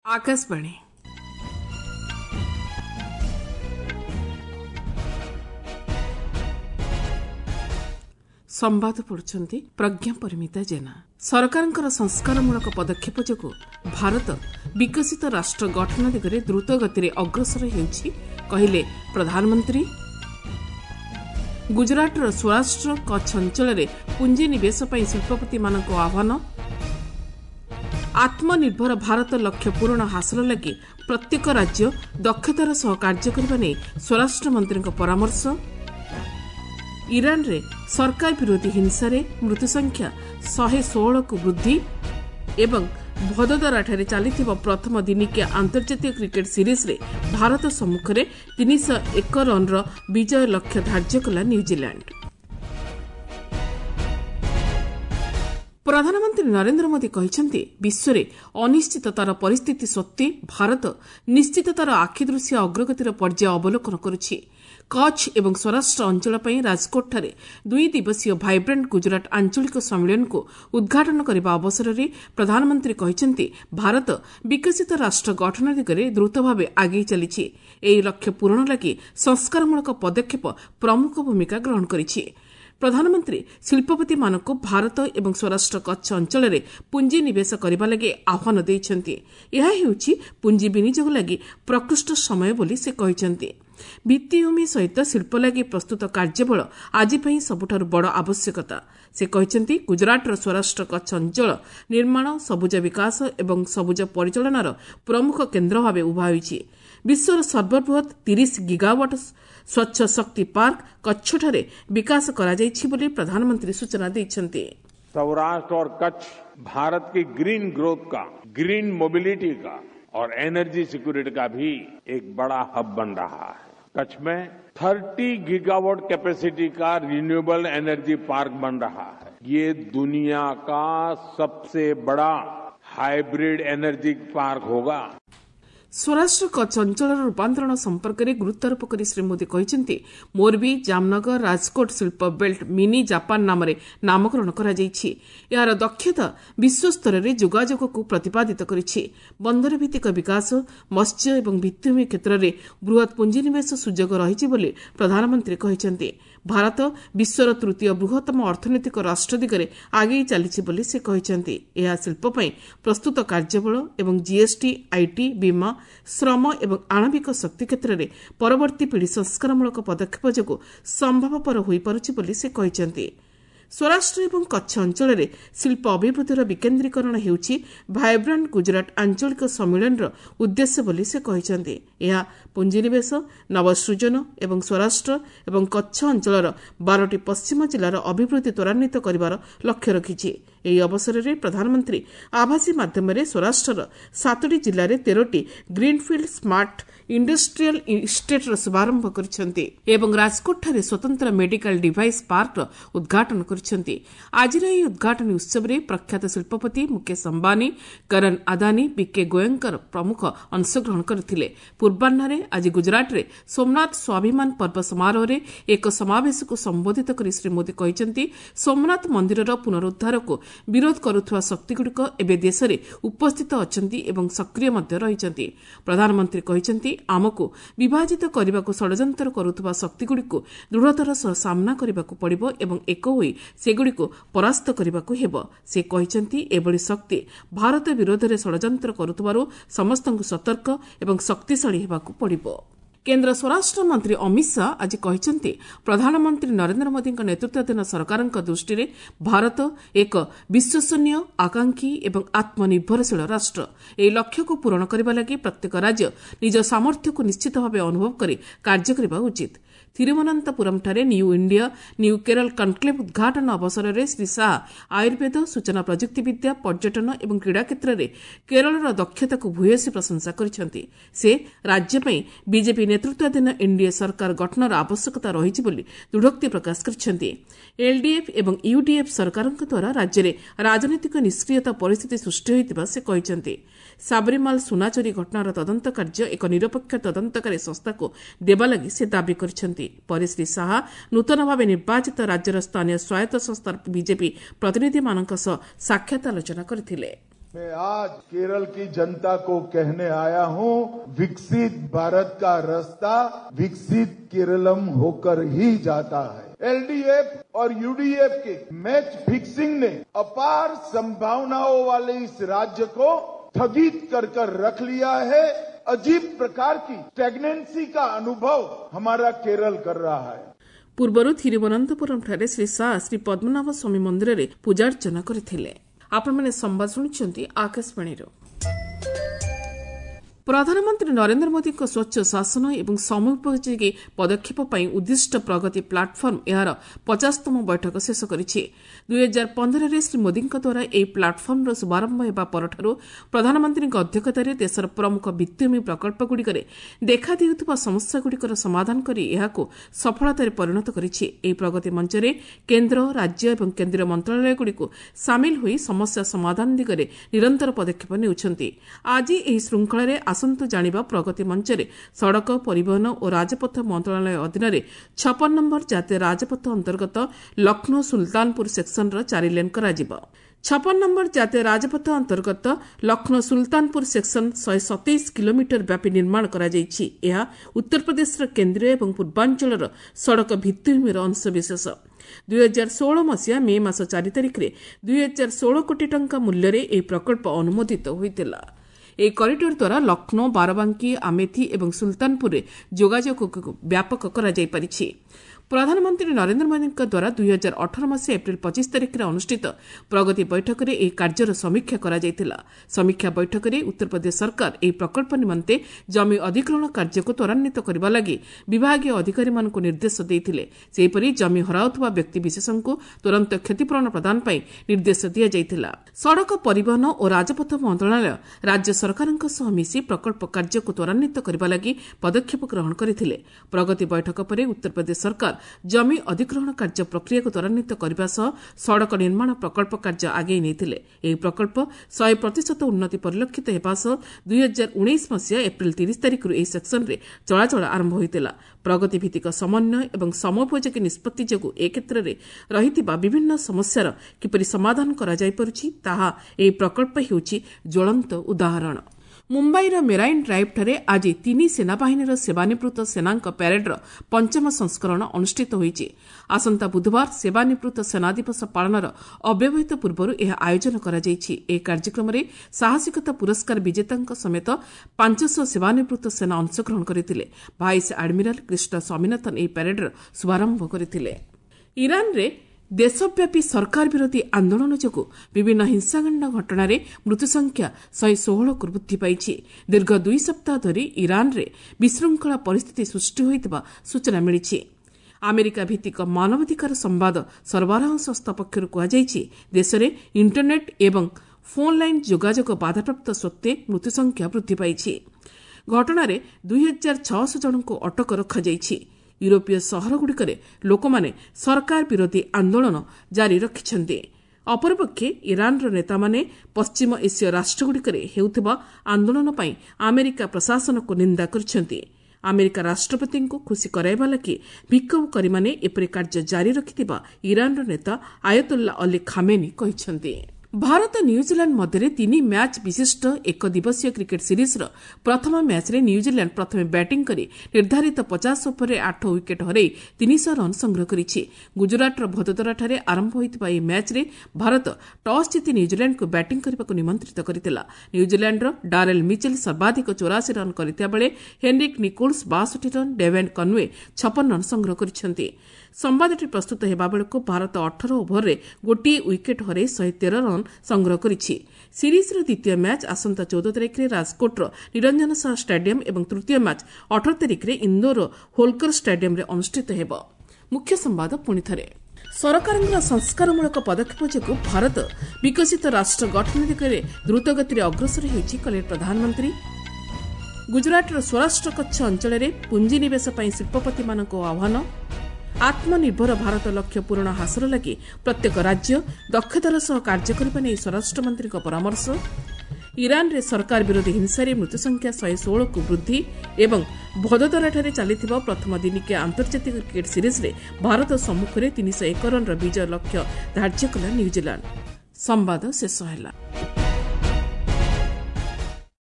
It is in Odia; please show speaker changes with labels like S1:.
S1: आकाशवाणी संवाद पढ़ुछंती प्रज्ञा परिमिता जेना। सरकारଙ୍କର ସଂସ୍କାରମୂଳକ ପଦକ୍ଷେପ ଯୋଗୁଁ ଭାରତ ବିକଶିତ ରାଷ୍ଟ୍ର ଗଠନ ଦିଗରେ ଦ୍ରୁତ ଗତିରେ ଅଗ୍ରସର ହେଉଛି କହିଲେ ପ୍ରଧାନମନ୍ତ୍ରୀ। ଗୁଜରାଟର ସ୍ୱରାଷ୍ଟ୍ର କଚ୍ଛ ଅଞ୍ଚଳରେ ପୁଞ୍ଜିନିବେଶ ପାଇଁ ଶିଳ୍ପପତିମାନଙ୍କୁ ଆହ୍ୱାନ। ଆତ୍ମନିର୍ଭର ଭାରତ ଲକ୍ଷ୍ୟ ପୂରଣ ହାସଲ ଲାଗି ପ୍ରତ୍ୟେକ ରାଜ୍ୟ ଦକ୍ଷତାର ସହ କାର୍ଯ୍ୟ କରିବା ନେଇ ସ୍ୱରାଷ୍ଟ୍ରମନ୍ତ୍ରୀଙ୍କ ପରାମର୍ଶ। ଇରାନରେ ସରକାର ବିରୋଧୀ ହିଂସାରେ ମୃତ୍ୟୁସଂଖ୍ୟା 116କୁ ବୃଦ୍ଧି ଏବଂ ଭଦୋଦରାଠାରେ ଚାଲିଥିବା ପ୍ରଥମ ଦିନିକିଆ ଆନ୍ତର୍ଜାତିକ କ୍ରିକେଟ ସିରିଜ୍ରେ ଭାରତ ସମ୍ମୁଖରେ 301 ରନ୍ର ବିଜୟ ଲକ୍ଷ୍ୟ ଧାର୍ଯ୍ୟ କଲା ନ୍ୟୁଜିଲାଣ୍ଡ। ପ୍ରଧାନମନ୍ତ୍ରୀ ନରେନ୍ଦ୍ର ମୋଦି କହିଛନ୍ତି ବିଶ୍ୱରେ ଅନିଶ୍ଚିତତାର ପରିସ୍ଥିତି ସତ୍ତ୍ୱେ ଭାରତ ନିଶ୍ଚିତତାର ଆଖିଦୃଶିଆ ଅଗ୍ରଗତିର ପର୍ଯ୍ୟାୟ ଅବଲୋକନ କରୁଛି। କଚ୍ଛ ଏବଂ ସ୍ୱରାଷ୍ଟ୍ର ଅଞ୍ଚଳ ପାଇଁ ରାଜକୋଟଠାରେ 2 ଦିବସୀୟ ଭାଇବ୍ରାଣ୍ଟ ଗୁଜରାଟ ଆଞ୍ଚଳିକ ସମ୍ମିଳନୀକୁ ଉଦ୍ଘାଟନ କରିବା ଅବସରରେ ପ୍ରଧାନମନ୍ତ୍ରୀ କହିଛନ୍ତି ଭାରତ ବିକଶିତ ରାଷ୍ଟ୍ର ଗଠନ ଦିଗରେ ଦ୍ରୁତ ଭାବେ ଆଗେଇ ଚାଲିଛି। ଏହି ଲକ୍ଷ୍ୟ ପୂରଣ ଲାଗି ସଂସ୍କାରମୂଳକ ପଦକ୍ଷେପ ପ୍ରମୁଖ ଭୂମିକା ଗ୍ରହଣ କରିଛି। ପ୍ରଧାନମନ୍ତ୍ରୀ ଶିଳ୍ପପତିମାନଙ୍କୁ ଭାରତ ଏବଂ ସ୍ୱରାଷ୍ଟ୍ର କଚ୍ଛ ଅଞ୍ଚଳରେ ପୁଞ୍ଜିନିବେଶ କରିବା ଲାଗି ଆହ୍ୱାନ ଦେଇଛନ୍ତି। ଏହା ହେଉଛି ପୁଞ୍ଜି ବିନିଯୋଗ ଲାଗି ପ୍ରକୃଷ୍ଟ ସମୟ ବୋଲି ସେ କହିଛନ୍ତି। ଭିତ୍ତିଭୂମି ସହିତ ଶିଳ୍ପ ଲାଗି ପ୍ରସ୍ତୁତ କାର୍ଯ୍ୟବଳ ଆଜି ପାଇଁ ସବୁଠାରୁ ବଡ଼ ଆବଶ୍ୟକତା। ସେ କହିଛନ୍ତି ଗୁଜରାଟର ସ୍ୱରାଷ୍ଟ୍ର କଚ୍ଛ ଅଞ୍ଚଳ ନିର୍ମାଣ, ସବୁଜ ବିକାଶ ଏବଂ ସବୁଜ ପରିଚାଳନାର ପ୍ରମୁଖ କେନ୍ଦ୍ର ଭାବେ ଉଭା ହୋଇଛି। ବିଶ୍ୱର ସର୍ବବୃହତ 30 ଗିଗାୱାଟ ସ୍ୱଚ୍ଛ ଶକ୍ତି ପାର୍କ କଚ୍ଛଠାରେ ବିକାଶ କରାଯାଇଛି ବୋଲି ପ୍ରଧାନମନ୍ତ୍ରୀ ସୂଚନା ଦେଇଛନ୍ତି।
S2: सौराष्ट्र और कच्छ भारत की ग्रीन ग्रोथ का, ग्रीन मोबिलिटी का और एनर्जी सिक्योरिटी का भी एक बड़ा हब बन रहा है। कच्छ में 30 गीगावाट कैपेसिटी का रिन्यूएबल एनर्जी पार्क बन रहा है। ये दुनिया का सबसे बड़ा हाइब्रिड एनर्जी पार्क होगा।
S1: ସ୍ୱରାଷ୍ଟ୍ର କଚ୍ଛ ଅଞ୍ଚଳର ରୂପାନ୍ତରଣ ସମ୍ପର୍କରେ ଗୁରୁତ୍ୱାରୋପ କରି ଶ୍ରୀ ମୋଦି କହିଛନ୍ତି ମୋରବି, ଜାମନଗର, ରାଜକୋଟ ଶିଳ୍ପ ବେଲ୍ଟ ମିନି ଜାପାନ ନାମରେ ନାମକରଣ କରାଯାଇଛି। ଏହାର ଦକ୍ଷତା ବିଶ୍ୱସ୍ତରରେ ଯୋଗାଯୋଗକୁ ପ୍ରତିପାଦିତ କରିଛି। ବନ୍ଦର ଭିତ୍ତିକ ବିକାଶ, ମତ୍ସ୍ୟ ଏବଂ ଭିତ୍ତିଭୂମି କ୍ଷେତ୍ରରେ ବୃହତ୍ ପୁଞ୍ଜିନିବେଶ ସୁଯୋଗ ରହିଛି ବୋଲି ପ୍ରଧାନମନ୍ତ୍ରୀ କହିଛନ୍ତି। ଭାରତ ବିଶ୍ୱର ତୃତୀୟ ବୃହତ୍ତମ ଅର୍ଥନୈତିକ ରାଷ୍ଟ୍ର ଦିଗରେ ଆଗେଇ ଚାଲିଛି ବୋଲି ସେ କହିଛନ୍ତି। ଏହା ଶିଳ୍ପ ପାଇଁ ପ୍ରସ୍ତୁତ କାର୍ଯ୍ୟବଳ ଏବଂ ଜିଏସ୍ଟି, ଆଇଟି, ବୀମା, ଶ୍ରମ ଏବଂ ଆଣବିକ ଶକ୍ତି କ୍ଷେତ୍ରରେ ପରବର୍ତ୍ତୀ ପିଢ଼ି ସଂସ୍କାରମୂଳକ ପଦକ୍ଷେପ ଯୋଗୁଁ ସମ୍ଭବପର ହୋଇପାରୁଛି ବୋଲି ସେ କହିଛନ୍ତି। ସ୍ୱରାଷ୍ଟ୍ର ଏବଂ କଚ୍ଛ ଅଞ୍ଚଳରେ ଶିଳ୍ପ ଅଭିବୃଦ୍ଧିର ବିକେନ୍ଦ୍ରୀକରଣ ହେଉଛି ଭାଇବ୍ରାଣ୍ଟ ଗୁଜରାଟ ଆଞ୍ଚଳିକ ସମ୍ମିଳନୀର ଉଦ୍ଦେଶ୍ୟ ବୋଲି ସେ କହିଛନ୍ତି। ଏହା ପୁଞ୍ଜିନିବେଶ, ନବସୃଜନ ଏବଂ ସ୍ୱରାଷ୍ଟ୍ର ଏବଂ କଚ୍ଛ ଅଞ୍ଚଳର 12ଟି ପଶ୍ଚିମ ଜିଲ୍ଲାର ଅଭିବୃଦ୍ଧି ତ୍ୱରାନ୍ୱିତ କରିବାର ଲକ୍ଷ୍ୟ ରଖିଛି। ଏହି ଅବସରରେ ପ୍ରଧାନମନ୍ତ୍ରୀ ଆଭାସୀ ମାଧ୍ୟମରେ ସ୍ୱରାଷ୍ଟ୍ରର 7ଟି ଜିଲ୍ଲାରେ 13ଟି ଗ୍ରୀନଫିଲ୍ଡ ସ୍ମାର୍ଟ ଇଣ୍ଡଷ୍ଟ୍ରିଆଲ ଇଷ୍ଟେଟ୍ର ଶୁଭାରମ୍ଭ କରିଛନ୍ତି ଏବଂ ରାଜକୋଟଠାରେ ସ୍ୱତନ୍ତ୍ର ମେଡିକାଲ ଡିଭାଇସ୍ ପାର୍କର ଉଦ୍ଘାଟନ କରିଛନ୍ତି। ଆଜିର ଏହି ଉଦ୍ଘାଟନୀ ଉତ୍ସବରେ ପ୍ରଖ୍ୟାତ ଶିଳ୍ପପତି ମୁକେଶ ଅମ୍ବାନୀ, କରନ ଆଦାନୀ, ବିକେ ଗୋୟଙ୍କର ପ୍ରମୁଖ ଅଂଶଗ୍ରହଣ କରିଥିଲେ। ପୂର୍ବାହ୍ନରେ ଆଜି ଗୁଜରାଟରେ ସୋମନାଥ ସ୍ୱାଭିମାନ ପର୍ବ ସମାରୋହରେ ଏକ ସମାବେଶକୁ ସମ୍ବୋଧିତ କରି ଶ୍ରୀ ମୋଦି କହିଛନ୍ତି ସୋମନାଥ ମନ୍ଦିରର ପୁନରୁଦ୍ଧାରକୁ ବିରୋଧ କରୁଥିବା ଶକ୍ତିଗୁଡ଼ିକ ଏବେ ଦେଶରେ ଉପସ୍ଥିତ ଅଛନ୍ତି ଏବଂ ସକ୍ରିୟ ମଧ୍ୟ ରହିଛନ୍ତି। ପ୍ରଧାନମନ୍ତ୍ରୀ କହିଛନ୍ତି ଆମକୁ ବିଭାଜିତ କରିବାକୁ ଷଡ଼ଯନ୍ତ୍ର କରୁଥିବା ଶକ୍ତିଗୁଡ଼ିକୁ ଦୃଢ଼ତାର ସହ ସାମ୍ନା କରିବାକୁ ପଡ଼ିବ ଏବଂ ଏକ ହୋଇ ସେଗୁଡ଼ିକୁ ପରାସ୍ତ କରିବାକୁ ହେବ। ସେ କହିଛନ୍ତି ଏଭଳି ଶକ୍ତି ଭାରତ ବିରୋଧରେ ଷଡ଼ଯନ୍ତ୍ର କରୁଥିବାରୁ ସମସ୍ତଙ୍କୁ ସତର୍କ ଏବଂ ଶକ୍ତିଶାଳୀ ହେବାକୁ ପଡ଼ିବ। କେନ୍ଦ୍ର ସ୍ୱରାଷ୍ଟ୍ରମନ୍ତ୍ରୀ ଅମିତ ଶାହା ଆଜି କହିଛନ୍ତି ପ୍ରଧାନମନ୍ତ୍ରୀ ନରେନ୍ଦ୍ର ମୋଦିଙ୍କ ନେତୃତ୍ୱାଧୀନ ସରକାରଙ୍କ ଦୃଷ୍ଟିରେ ଭାରତ ଏକ ବିଶ୍ୱସନୀୟ, ଆକାଂକ୍ଷୀ ଏବଂ ଆତ୍ମନିର୍ଭରଶୀଳ ରାଷ୍ଟ୍ର। ଏହି ଲକ୍ଷ୍ୟକୁ ପୂରଣ କରିବା ଲାଗି ପ୍ରତ୍ୟେକ ରାଜ୍ୟ ନିଜ ସାମର୍ଥ୍ୟକୁ ନିଶ୍ଚିତ ଭାବେ ଅନୁଭବ କରି କାର୍ଯ୍ୟ କରିବା ଉଚିତ। ଥିରୁବନନ୍ତପୁରମ୍ଠାରେ new India, new Kerala conclave ଉଦ୍ଘାଟନ ଅବସରରେ ଶ୍ରୀ ଶାହା ଆୟୁର୍ବେଦ, ସୂଚନା ପ୍ରଯୁକ୍ତିବିଦ୍ୟା, ପର୍ଯ୍ୟଟନ ଏବଂ କ୍ରୀଡ଼ା କ୍ଷେତ୍ରରେ କେରଳର ଦକ୍ଷତାକୁ ଭୂୟସୀ ପ୍ରଶଂସା କରିଛନ୍ତି। ସେ ରାଜ୍ୟ ପାଇଁ ବିଜେପି ନେତୃତ୍ୱାଧୀନ ଏନ୍ଡିଏ ସରକାର ଗଠନର ଆବଶ୍ୟକତା ରହିଛି ବୋଲି ଦୃଢ଼ୋକ୍ତି ପ୍ରକାଶ କରିଛନ୍ତି। ଏଲ୍ଡିଏଫ୍ ଏବଂ ୟୁଡିଏଫ୍ ସରକାରଙ୍କ ଦ୍ୱାରା ରାଜ୍ୟରେ ରାଜନୈତିକ ନିଷ୍କ୍ରିୟତା ପରିସ୍ଥିତି ସୃଷ୍ଟି ହୋଇଥିବା ସେ କହିଛନ୍ତି। ସାବରିମାଲ ସୁନା ଚୋରି ଘଟଣାର ତଦନ୍ତ କାର୍ଯ୍ୟ ଏକ ନିରପେକ୍ଷ ତଦନ୍ତକାରୀ ସଂସ୍ଥାକୁ ଦେବା ଲାଗି ସେ ଦାବି କରିଛନ୍ତି। ପରେ ଶ୍ରୀ ଶାହା ନୂତନ ଭାବେ ନିର୍ବାଚିତ ରାଜ୍ୟର ସ୍ଥାନୀୟ ସ୍ୱାୟତ୍ତ ସଂସ୍ଥାର ବିଜେପି ପ୍ରତିନିଧିମାନଙ୍କ ସହ ସାକ୍ଷାତ ଆଲୋଚନା କରିଥିଲେ।
S3: मैं आज केरल की जनता को कहने आया हूं, विकसित भारत का रास्ता विकसित केरलम होकर ही जाता है। एलडीएफ और यूडीएफ के मैच फिक्सिंग ने अपार संभावनाओं वाले इस राज्य को स्थगित कर रख लिया है। अजीब प्रकार की स्टैग्नेंसी का अनुभव हमारा केरल कर रहा है।
S1: पूर्वरु थिरुवनंतपुरम ठारे श्री शाह श्री पद्मनाभ स्वामी मंदिर में पूजार्चना करथिले। आपण माने संवाद सुनिछंती आकाशवाणी। प्रधानमंत्री नरेंद्र मोदी स्वच्छ शासन एवं समयोपयोगी पदक्षेप पर उद्दिष्ट प्रगति प्लाटफर्म यार 50तम बैठक शेष करिछि। 2015 श्री मोदी द्वारा यह प्लाटफर्म शुभारंभ होगा परठारु प्रधानमंत्री अध्यक्षतार देशर प्रमुख भित्तिभूमि प्रकल्पगुड़िक देखा देउथुबा समस्यागुड़िकर समाधान करी एहाकु सफलतार परिणत करिछि। एही प्रगति मंचरे केन्द्र राज्य एवं केन्द्रीय मंत्रालयगुड़िक सामिल होई समस्या समाधान दिगरे निरंतर पदक्षेप नेउछन्ति। आज एही श्रृंखलार आसंतु जानिबा प्रगति मंचरे सड़क परिवहन और राजपथ मंत्रालय अधीन 56 नंबर जातीय राजपथ अंतर्गत लखनऊ सुल्तानपुर सेक्शन 4 लेन कराजिबा। 56 नंबर जातीय राजपथ अंतर्गत लखनऊ सुल्तानपुर सेक्शन 127 किलोमीटर व्यापी निर्माण कराଯାଇଛି। यह उत्तर प्रदेश केन्द्रीय एवं पूर्वांचल सड़क भित्तिभूमिर अंशविशेष। 2016 मसीहा मे मास 4 तारिख में 2016 कोटी टंका मूल्य यह प्रकल्प अनुमोदित होइतिला। ଏହି କରିଡର ଦ୍ୱାରା ଲକ୍ଷ୍ନୌ ବାରବାଙ୍କୀ ଆମେଥି ଏବଂ ସୁଲତାନପୁରରେ ଯୋଗାଯୋଗକୁ ବ୍ୟାପକ କରାଯାଇପାରିଛି। प्रधानमंत्री नरेंद्र मोदी द्वारा 2018 मसीहा एप्रिल 25 तारिख में अनुष्ठित प्रगति बैठक में यह कार्यर समीक्षा कराଯାଇଥିଲା। समीक्षा बैठक में उत्तर प्रदेश सरकार यह प्रकल्प निमंते जमी अधिग्रहण कार्य को त्वरान्वित करने लगी विभागीय अधिकारी मानक निर्देश देते। सेहीपरि जमी हराउथुवा व्यक्ति विशेषों को तुरंत क्षतिपूरण प्रदान पर निर्देश दिया। सड़क परिवहन और राजपथ मंत्रालय राज्य सरकारों सह मिसी प्रकल्प कार्य को त्वरान्वित करने लगी पदक्षेप ग्रहण करते। प्रगति बैठक पर उत्तर प्रदेश सरकार जमी अधिग्रहण कार्य प्रक्रिया को त्वरान्वित करने सह सड़क निर्माण प्रकल्प कार्य आगे नहीं। यह प्रकल्प 100% उन्नति परिलक्षित होगा सह 2019 मसीहा एप्रिल 30 तारिख यह सेक्शन में चलाचल आरंभ होता। प्रगति भित्तिक समन्वय और समोपयोगी निष्पत्ति जोगु ए क्षेत्र में रही विभिन्न समस्यार किपरि समाधान करा जाय परुछि ताहा एही प्रकल्प हेउछि ज्वलंत उदाहरण। मुंबईर मेराइन ड्राइवଠାରେ ଆଜି 3 ସେନାବାହିନୀର ସେବାନିବୃତ୍ତ ସେନାଙ୍କ ପ୍ୟାରେଡ୍ର ପଞ୍ଚମ ସଂସ୍କରଣ ଅନୁଷ୍ଠିତ ହୋଇଛି। ଆସନ୍ତା ବୁଧବାର ସେବାନିବୃତ୍ତ ସେନା ଦିବସ ପାଳନର ଅବ୍ୟବହିତ ପୂର୍ବରୁ ଏହା ଆୟୋଜନ କରାଯାଇଛି। ଏହି କାର୍ଯ୍ୟକ୍ରମରେ ସାହସିକତା ପୁରସ୍କାର ବିଜେତାଙ୍କ ସମେତ 500 ସେବାନିବୃତ୍ତ ସେନା ଅଂଶଗ୍ରହଣ କରିଥିଲେ। ଭାଇସ୍ ଆଡମିରାଲ କୃଷ୍ଣ ସ୍ୱାମୀନାଥନ ଏହି ପ୍ୟାରେଡ୍ର ଶୁଭାରମ୍ଭ କରିଥିଲେ। ଇରାନରେ देशव्यापी सरकार विरोधी आंदोलन जोगु विभिन्न हिंसाकांड घटनार मृत्युसंख्या 116 को वृद्धि पाई। दीर्घ 2 सप्ताह धरी ईरान रे विशृंखला परिस्थिति सृष्टि होइतबा सूचना मिली। अमेरिका भित्तिक मानवाधिकार संवाद सरबराह संस्था पक्षर कहुଯାଇଛି देश में इंटरनेट एवं फोन लाइन जोगाजोग बाधाप्राप्त सत्वे मृत्युसंख्या वृद्धि पाई। घटनार 2600 जन को अटक रखाଯାଇଛି। यूरोपीय सहरगुड़िक लोक माने सरकार विरोधी आंदोलन जारी रखिछन्ते। अपरपक्षे ईरानर नेता माने पश्चिम एसीय राष्ट्रगुड़िक हेउथिबा आंदोलन पई अमेरिका प्रशासन को निंदा करछन्ते। अमेरिका राष्ट्रपति को खुशी कराइबा लगी विक्षोभकारी माने एपरि कार्य जारी रखिथिबा ईरानर नेता आयतुल्ला अली खामेनी कहिछन्ते। भारत न्यूजीलैंड मध्य 3 मैच विशिष्ट एक दिवसीय क्रिकेट सीरीज प्रथम मैच रे न्यूजीलैंड प्रथमे बैटिंग करी निर्धारित 50 ओवर 8 विकेट हरई 300 रन संग्रह करिछि। गुजरातर भदोदराଠାରେ आरंभ होइतबा ଏହି मैच रे भारत टॉस जीति न्यूजीलैंड को बैटिंग करने निमंत्रित करथिला। न्यूजीलैंडर डारेल मिचेल सर्वाधिक 84 रन करथिया बेले Henry Nicholls 62 run, Devon Conway 56 run संग्रह करिसेंती। संवादटी प्रस्तुत हेबा बेलको भारत 18 ओवर रे गोटी विकेट हरई 113 रन संग्रह करिछि। सीरीज रो द्वितीय मैच आसंता 14 तारिख रे राजकोट निरंजन शाह स्टेडियम एवं तृतीय मैच 18 तारिख रे इंदौर होलकर स्टेडियम रे अनुष्ठित हेबो। मुख्य संवाद पुणी थरे। सरकारଙ୍କ संस्कारमूलक पदक्षेप जोगु भारत विकसित राष्ट्र गठन दिगरे द्रुतगति अग्रसर होइछि कले प्रधानमंत्री। गुजरातर स्वराष्ट्र कच्छ अंचल में पुंजीनिवेश पर शिल्पपति मानक आह्वान। आत्मनिर्भर भारत लक्ष्य पूरण हासिल लगी प्रत्येक राज्य दक्षतार सह कार्य करने नहीं स्वराष्ट्र मंत्री परामर्श। ईरान रे सरकार विरोधी हिंसारे मृत्युसंख्या 116 को वृद्धि एवं भदोदराଠାରେ चलिथिबा प्रथम दिनिकिया आंतर्जातिक क्रिकेट सीरीज रे भारत सम्मुखरे 301 रन विजय लक्ष्य धार्य कला न्यूजीलैंड। संवाद शेष होला।